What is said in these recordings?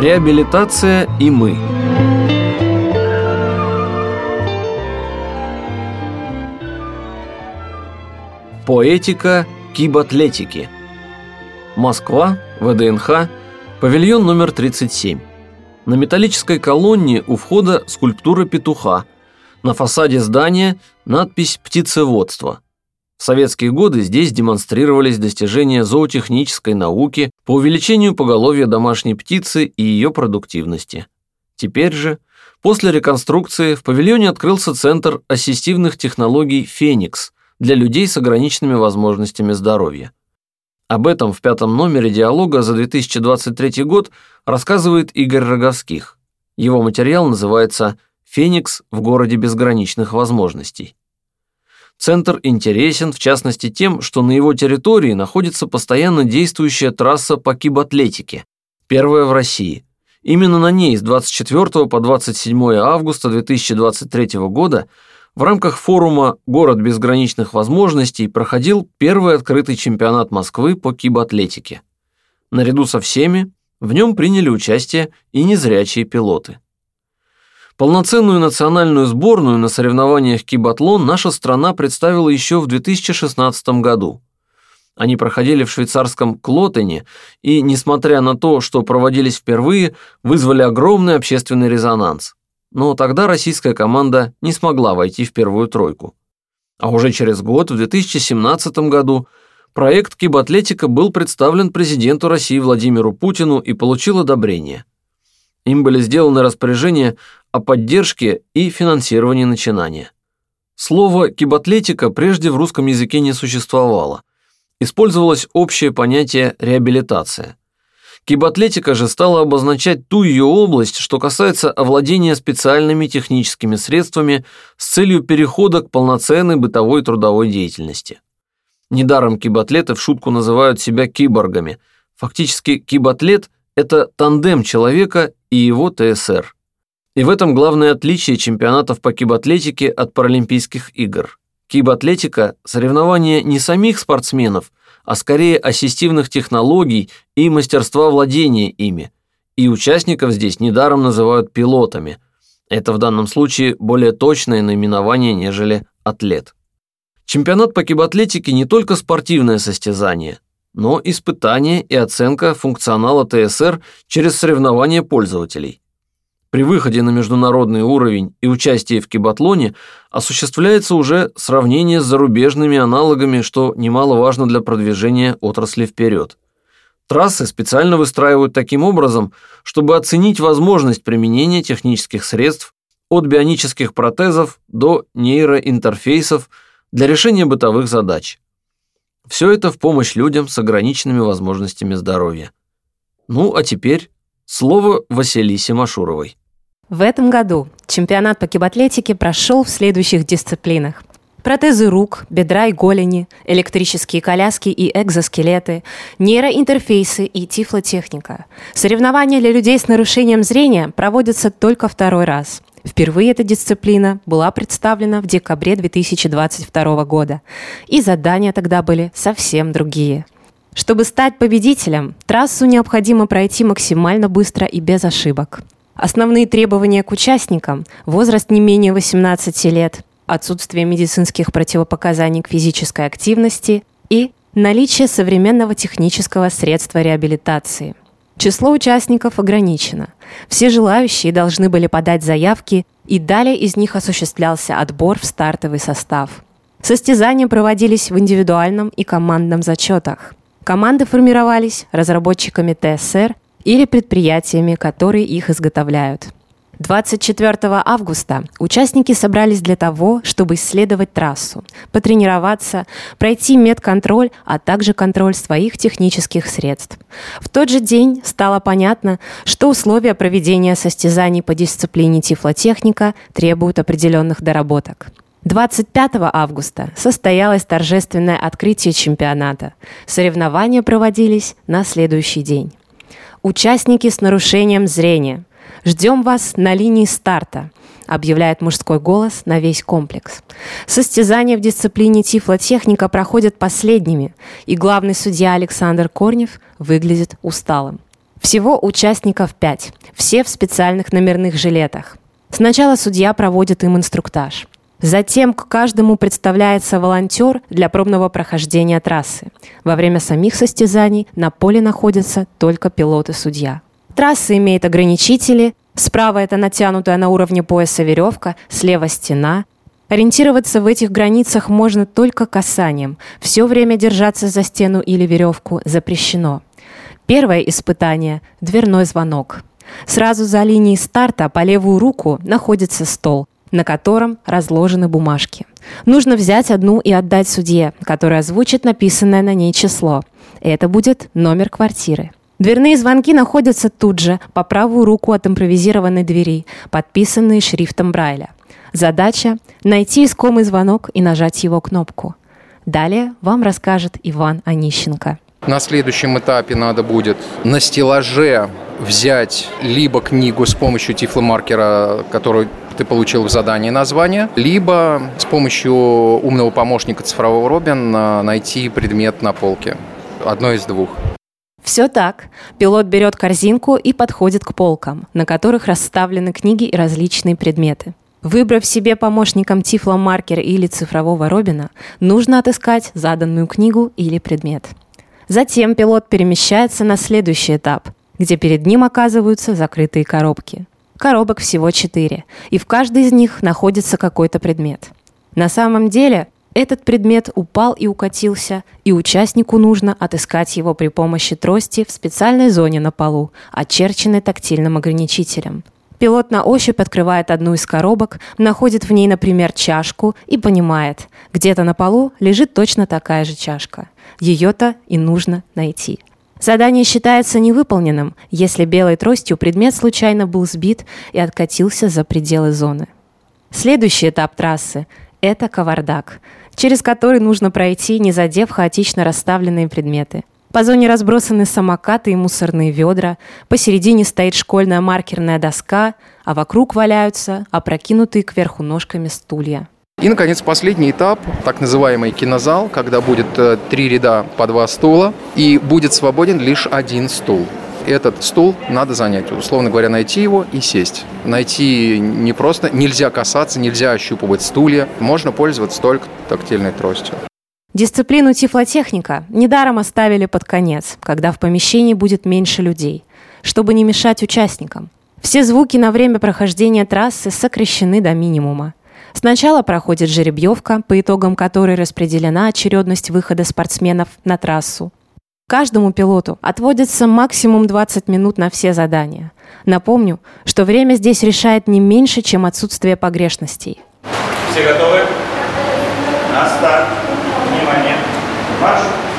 Реабилитация и мы. Поэтика кибатлетики. Москва, ВДНХ, павильон номер 37. На металлической колонне у входа скульптура петуха. На фасаде здания надпись «Птицеводство». В советские годы здесь демонстрировались достижения зоотехнической науки по увеличению поголовья домашней птицы и ее продуктивности. Теперь же, после реконструкции, в павильоне открылся Центр ассистивных технологий «Феникс» для людей с ограниченными возможностями здоровья. Об этом в 5-м номере «Диалога» за 2023 год рассказывает Игорь Роговских. Его материал называется «Феникс в городе безграничных возможностей». Центр интересен, в частности, тем, что на его территории находится постоянно действующая трасса по кибатлетике, первая в России. Именно на ней с 24 по 27 августа 2023 года в рамках форума «Город безграничных возможностей» проходил первый открытый чемпионат Москвы по кибатлетике. Наряду со всеми в нем приняли участие и незрячие пилоты. Полноценную национальную сборную на соревнованиях кибатлон наша страна представила еще в 2016 году. Они проходили в швейцарском Клотене и, несмотря на то, что проводились впервые, вызвали огромный общественный резонанс. Но тогда российская команда не смогла войти в первую тройку. А уже через год, в 2017 году, проект «Кибатлетика» был представлен президенту России Владимиру Путину и получил одобрение. Им были сделаны распоряжения о поддержке и финансировании начинания. Слово «кибатлетика» прежде в русском языке не существовало. Использовалось общее понятие «реабилитация». Кибатлетика же стала обозначать ту ее область, что касается овладения специальными техническими средствами с целью перехода к полноценной бытовой трудовой деятельности. Недаром кибатлеты в шутку называют себя киборгами. Фактически кибатлет – это тандем человека и его ТСР. И в этом главное отличие чемпионатов по кибатлетике от Паралимпийских игр. Кибатлетика – соревнование не самих спортсменов, а скорее ассистивных технологий и мастерства владения ими. И участников здесь недаром называют пилотами. Это в данном случае более точное наименование, нежели атлет. Чемпионат по кибатлетике не только спортивное состязание, но испытание и оценка функционала ТСР через соревнования пользователей. При выходе на международный уровень и участии в кибатлоне осуществляется уже сравнение с зарубежными аналогами, что немаловажно для продвижения отрасли вперед. Трассы специально выстраивают таким образом, чтобы оценить возможность применения технических средств от бионических протезов до нейроинтерфейсов для решения бытовых задач. Все это в помощь людям с ограниченными возможностями здоровья. Ну а теперь слово Василисе Машуровой. В этом году чемпионат по кибатлетике прошел в следующих дисциплинах: протезы рук, бедра и голени, электрические коляски и экзоскелеты, нейроинтерфейсы и тифлотехника. Соревнования для людей с нарушением зрения проводятся только второй раз. Впервые эта дисциплина была представлена в декабре 2022 года, и задания тогда были совсем другие. Чтобы стать победителем, трассу необходимо пройти максимально быстро и без ошибок. Основные требования к участникам – возраст не менее 18 лет, отсутствие медицинских противопоказаний к физической активности и наличие современного технического средства реабилитации. Число участников ограничено. Все желающие должны были подать заявки, и далее из них осуществлялся отбор в стартовый состав. Состязания проводились в индивидуальном и командном зачетах. Команды формировались разработчиками ТСР или предприятиями, которые их изготовляют. 24 августа участники собрались для того, чтобы исследовать трассу, потренироваться, пройти медконтроль, а также контроль своих технических средств. В тот же день стало понятно, что условия проведения состязаний по дисциплине тифлотехника требуют определенных доработок. 25 августа состоялось торжественное открытие чемпионата. Соревнования проводились на следующий день. Участники с нарушением зрения. «Ждем вас на линии старта», объявляет мужской голос на весь комплекс. Состязания в дисциплине тифлотехника проходят последними, и главный судья Александр Корнев выглядит усталым. Всего участников 5, все в специальных номерных жилетах. Сначала судья проводит им инструктаж. Затем к каждому представляется волонтер для пробного прохождения трассы. Во время самих состязаний на поле находятся только пилот и судья. Трасса имеет ограничители. Справа это натянутая на уровне пояса веревка, слева стена. Ориентироваться в этих границах можно только касанием. Все время держаться за стену или веревку запрещено. Первое испытание – дверной звонок. Сразу за линией старта по левую руку находится стол, на котором разложены бумажки. Нужно взять одну и отдать судье, который озвучит написанное на ней число. Это будет номер квартиры. Дверные звонки находятся тут же, по правую руку от импровизированной двери, подписанные шрифтом Брайля. Задача – найти искомый звонок и нажать его кнопку. Далее вам расскажет Иван Онищенко. На следующем этапе надо будет на стеллаже взять либо книгу с помощью тифломаркера, которую ты получил в задании название, либо с помощью умного помощника цифрового Робин найти предмет на полке. Одно из двух. Все так. Пилот берет корзинку и подходит к полкам, на которых расставлены книги и различные предметы. Выбрав себе помощником тифломаркер или цифрового Робина, нужно отыскать заданную книгу или предмет. Затем пилот перемещается на следующий этап, где перед ним оказываются закрытые коробки. Коробок всего 4, и в каждой из них находится какой-то предмет. На самом деле, этот предмет упал и укатился, и участнику нужно отыскать его при помощи трости в специальной зоне на полу, очерченной тактильным ограничителем. Пилот на ощупь открывает одну из коробок, находит в ней, например, чашку и понимает, где-то на полу лежит точно такая же чашка. Ее-то и нужно найти. Задание считается невыполненным, если белой тростью предмет случайно был сбит и откатился за пределы зоны. Следующий этап трассы – это кавардак, через который нужно пройти, не задев хаотично расставленные предметы. По зоне разбросаны самокаты и мусорные ведра, посередине стоит школьная маркерная доска, а вокруг валяются опрокинутые кверху ножками стулья. И, наконец, последний этап, так называемый кинозал, когда будет 3 ряда по 2 стула, и будет свободен лишь один стул. Этот стул надо занять, условно говоря, найти его и сесть. Найти не просто, нельзя касаться, нельзя ощупывать стулья, можно пользоваться только тактильной тростью. Дисциплину тифлотехника недаром оставили под конец, когда в помещении будет меньше людей, чтобы не мешать участникам. Все звуки на время прохождения трассы сокращены до минимума. Сначала проходит жеребьевка, по итогам которой распределена очередность выхода спортсменов на трассу. Каждому пилоту отводится максимум 20 минут на все задания. Напомню, что время здесь решает не меньше, чем отсутствие погрешностей. Все готовы? На старт. Внимание. Марш.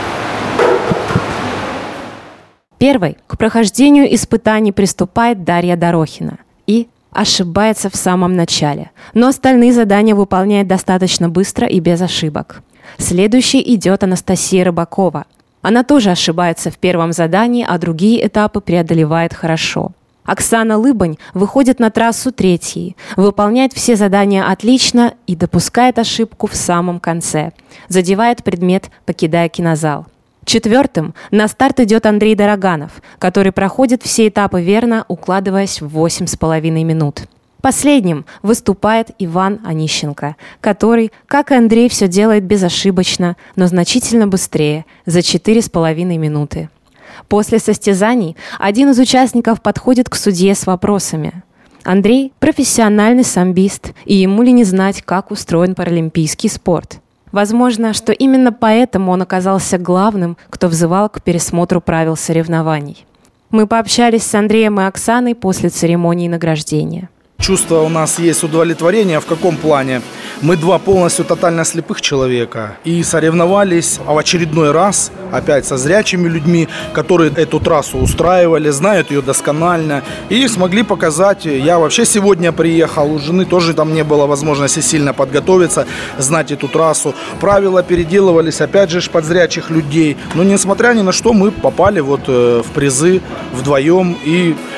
Первой к прохождению испытаний приступает Дарья Дорохина и ошибается в самом начале, но остальные задания выполняет достаточно быстро и без ошибок. Следующей идет Анастасия Рыбакова. Она тоже ошибается в первом задании, а другие этапы преодолевает хорошо. Оксана Лыбань выходит на трассу третьей, выполняет все задания отлично и допускает ошибку в самом конце. Задевает предмет, покидая кинозал. Четвертым на старт идет Андрей Дороганов, который проходит все этапы верно, укладываясь в 8,5 минут. Последним выступает Иван Онищенко, который, как и Андрей, все делает безошибочно, но значительно быстрее, за 4,5 минуты. После состязаний один из участников подходит к судье с вопросами. Андрей – профессиональный самбист, и ему ли не знать, как устроен паралимпийский спорт. Возможно, что именно поэтому он оказался главным, кто взывал к пересмотру правил соревнований. Мы пообщались с Андреем и Оксаной после церемонии награждения. Чувство у нас есть удовлетворение. В каком плане? Мы два полностью тотально слепых человека и соревновались в очередной раз опять со зрячими людьми, которые эту трассу устраивали, знают ее досконально и смогли показать. Я вообще сегодня приехал, у жены тоже там не было возможности сильно подготовиться, знать эту трассу. Правила переделывались опять же под зрячих людей, но несмотря ни на что мы попали в призы вдвоем и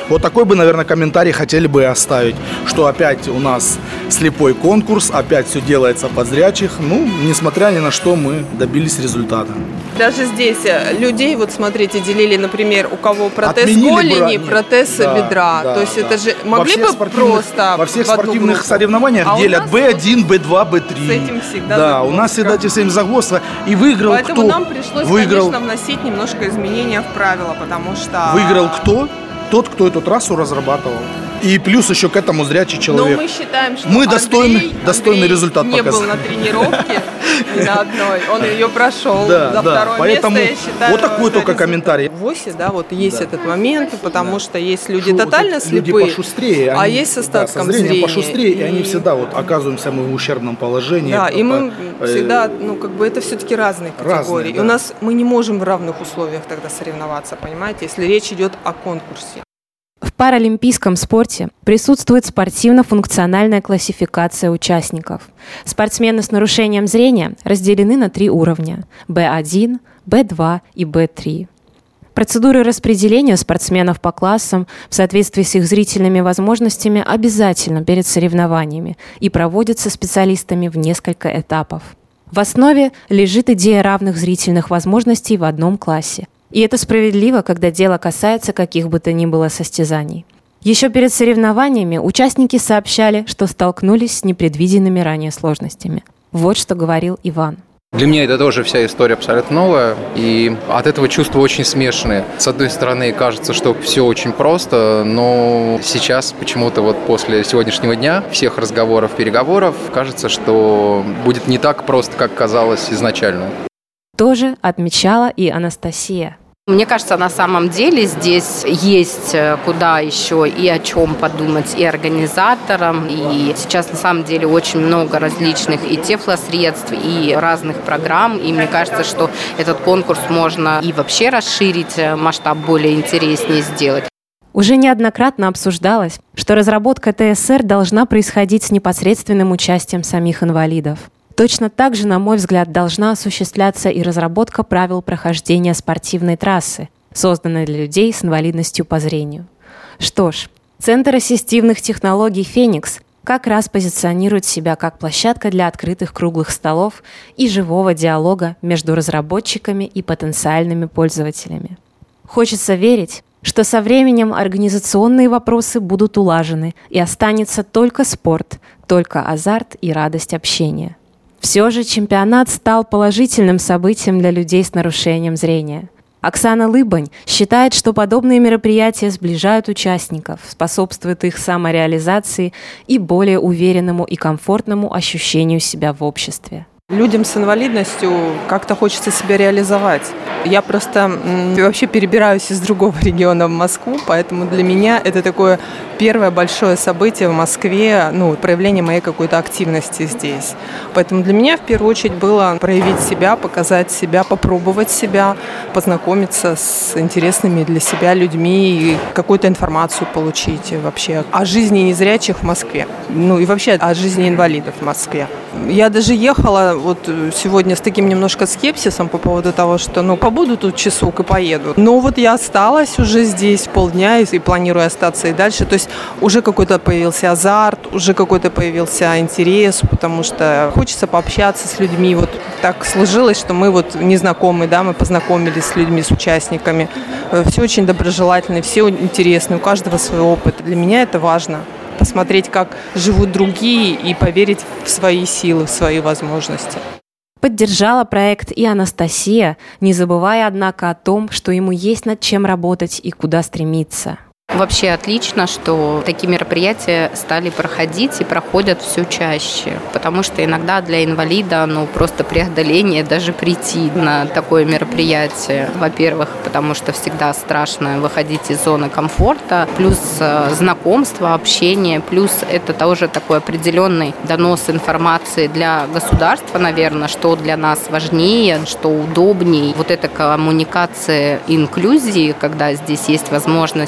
Вот такой бы, наверное, комментарий хотели бы оставить, что опять у нас слепой конкурс, опять все делается под зрячих. Ну, несмотря ни на что, мы добились результата. Даже здесь людей, вот смотрите, делили, например, у кого протез Отменили голени, протез да, бедра. да, То есть да. это же могли бы просто во всех в одну спортивных группу. соревнованиях А у делят нас B1, B2, B3. с этим всегда Да, загвоздка. у нас всегда эти всем загвоздка. И выиграл Поэтому кто? нам пришлось, конечно, вносить немножко изменения в правила, потому что... Выиграл кто? Тот, кто эту трассу разрабатывал. И плюс еще к этому зрячий человек. Но мы считаем, что Мы Андрей достойный результат не показали. был на тренировке ни на одной. Он ее прошел Да, за да, второе поэтому место, я считаю. вот такой только комментарий. В ВОСе, да, вот есть этот момент, потому что есть люди Что тотально вот люди слепые, пошустрее, а они, есть с да, остатком со зрением зрения. пошустрее, и они всегда вот оказываемся мы в ущербном положении. Да, и мы Э, всегда, ну, как бы это все-таки разные категории. Разные, И да. у нас мы не можем в равных условиях тогда соревноваться, понимаете, если речь идет о конкурсе. В паралимпийском спорте присутствует спортивно-функциональная классификация участников. Спортсмены с нарушением зрения разделены на 3 уровня – B1, B2 и B3. Процедуры распределения спортсменов по классам в соответствии с их зрительными возможностями обязательно перед соревнованиями и проводятся специалистами в несколько этапов. В основе лежит идея равных зрительных возможностей в одном классе. И это справедливо, когда дело касается каких бы то ни было состязаний. Еще перед соревнованиями участники сообщали, что столкнулись с непредвиденными ранее сложностями. Вот что говорил Иван. Для меня это тоже вся история абсолютно новая, и от этого чувства очень смешанные. С одной стороны, кажется, что все очень просто, но сейчас почему-то вот после сегодняшнего дня, всех разговоров, переговоров, кажется, что будет не так просто, как казалось изначально. Тоже отмечала и Анастасия. Мне кажется, на самом деле здесь есть куда еще и о чем подумать и организаторам. И сейчас на самом деле очень много различных и тефлосредств, и разных программ. И мне кажется, что этот конкурс можно и вообще расширить, масштаб более интереснее сделать. Уже неоднократно обсуждалось, что разработка ТСР должна происходить с непосредственным участием самих инвалидов. Точно так же, на мой взгляд, должна осуществляться и разработка правил прохождения спортивной трассы, созданной для людей с инвалидностью по зрению. Что ж, Центр ассистивных технологий «Феникс» как раз позиционирует себя как площадка для открытых круглых столов и живого диалога между разработчиками и потенциальными пользователями. Хочется верить, что со временем организационные вопросы будут улажены и останется только спорт, только азарт и радость общения. Все же чемпионат стал положительным событием для людей с нарушением зрения. Оксана Лыбань считает, что подобные мероприятия сближают участников, способствуют их самореализации и более уверенному и комфортному ощущению себя в обществе. Людям с инвалидностью как-то хочется себя реализовать. Я просто вообще перебираюсь из другого региона в Москву, поэтому для меня это такое первое большое событие в Москве, проявление моей какой-то активности здесь. Поэтому для меня в первую очередь было проявить себя, показать себя, попробовать себя, познакомиться с интересными для себя людьми и какую-то информацию получить вообще о жизни незрячих в Москве. И вообще о жизни инвалидов в Москве. Я даже ехала вот сегодня с таким немножко скепсисом по поводу того, что побуду тут часок и поеду. Но вот я осталась уже здесь полдня и планирую остаться и дальше. То есть уже какой-то появился азарт, уже какой-то появился интерес, потому что хочется пообщаться с людьми. Вот так сложилось, что мы вот незнакомые, да, мы познакомились с людьми, с участниками. Все очень доброжелательные, все интересные, у каждого свой опыт. Для меня это важно. Посмотреть, как живут другие, и поверить в свои силы, в свои возможности. Поддержала проект и Анастасия, не забывая, однако, о том, что ему есть над чем работать и куда стремиться. Вообще отлично, что такие мероприятия стали проходить и проходят все чаще, потому что иногда для инвалида просто преодоление даже прийти на такое мероприятие. Во-первых, потому что всегда страшно выходить из зоны комфорта, плюс знакомство, общение, плюс это тоже такой определенный донос информации для государства, наверное, что для нас важнее, что удобнее. Вот эта коммуникация инклюзии, когда здесь есть возможность общаться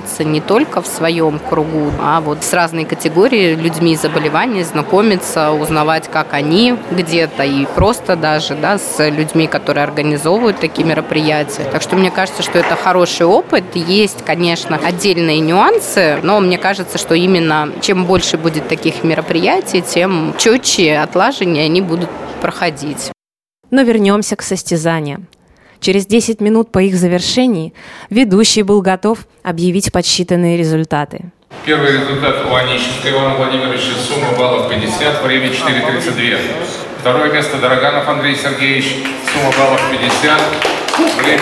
общаться не только в своем кругу, а вот с разной категорией людьми заболеваний, знакомиться, узнавать, как они где-то, и просто даже с людьми, которые организовывают такие мероприятия. Так что мне кажется, что это хороший опыт. Есть, конечно, отдельные нюансы, но мне кажется, что именно чем больше будет таких мероприятий, тем четче, отлаженнее они будут проходить. Но вернемся к состязаниям. Через 10 минут по их завершении ведущий был готов объявить подсчитанные результаты. Первый результат у Онищенко Ивана Владимировича, сумма баллов 50, время 4:32. Второе место Дороганов Андрей Сергеевич, сумма баллов 50, время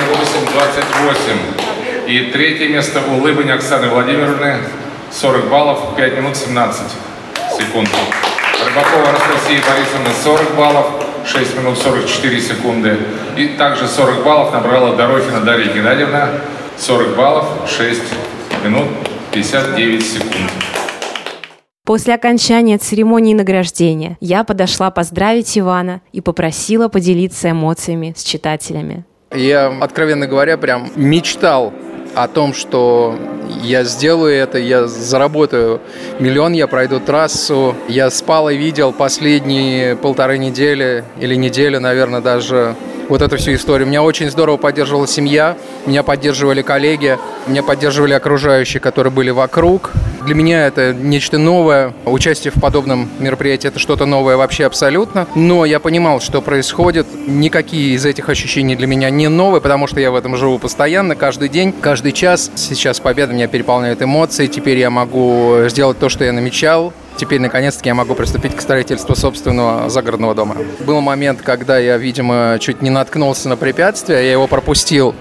8:28. И третье место у Лыбань Оксаны Владимировны, 40 баллов, 5 минут 17 секунд. Рыбакова Анастасия Борисовна, 40 баллов, 6 минут 44 секунды. И также 40 баллов набрала Дорохина Дарья Геннадьевна, 40 баллов, 6 минут 59 секунд. После окончания церемонии награждения я подошла поздравить Ивана и попросила поделиться эмоциями с читателями. Я, откровенно говоря, прям мечтал о том, что я сделаю это, я заработаю миллион, я пройду трассу. Я спал и видел последние 1,5 недели или неделю, наверное, даже вот эту всю историю. Меня очень здорово поддерживала семья, меня поддерживали коллеги, меня поддерживали окружающие, которые были вокруг. Для меня это нечто новое. Участие в подобном мероприятии – это что-то новое вообще абсолютно. Но я понимал, что происходит. Никакие из этих ощущений для меня не новые, потому что я в этом живу постоянно, каждый день, каждый час. Сейчас победа меня переполняет эмоции. Теперь я могу сделать то, что я намечал. Теперь, наконец-таки, я могу приступить к строительству собственного загородного дома. Был момент, когда я, видимо, чуть не наткнулся на препятствие, я его пропустил.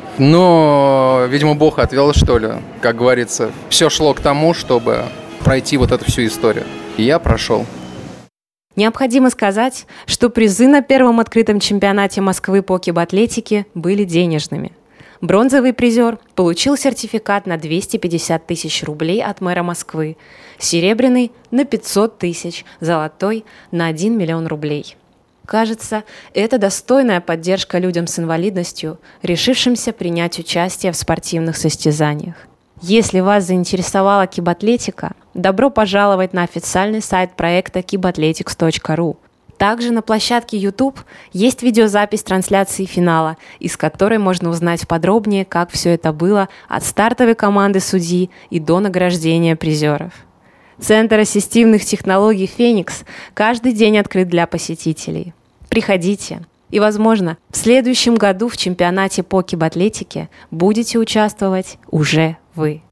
Но, видимо, Бог отвел, что ли, как говорится. Все шло к тому, чтобы пройти вот эту всю историю. И я прошел. Необходимо сказать, что призы на первом открытом чемпионате Москвы по кибатлетике были денежными. Бронзовый призер получил сертификат на 250 тысяч рублей от мэра Москвы, серебряный – на 500 тысяч, золотой – на 1 миллион рублей. Кажется, это достойная поддержка людям с инвалидностью, решившимся принять участие в спортивных состязаниях. Если вас заинтересовала кибатлетика, добро пожаловать на официальный сайт проекта kibathletics.ru. Также на площадке YouTube есть видеозапись трансляции финала, из которой можно узнать подробнее, как все это было от стартовой команды судьи и до награждения призеров. Центр ассистивных технологий «Феникс» каждый день открыт для посетителей. Приходите, и, возможно, в следующем году в чемпионате по кибатлетике будете участвовать уже вы.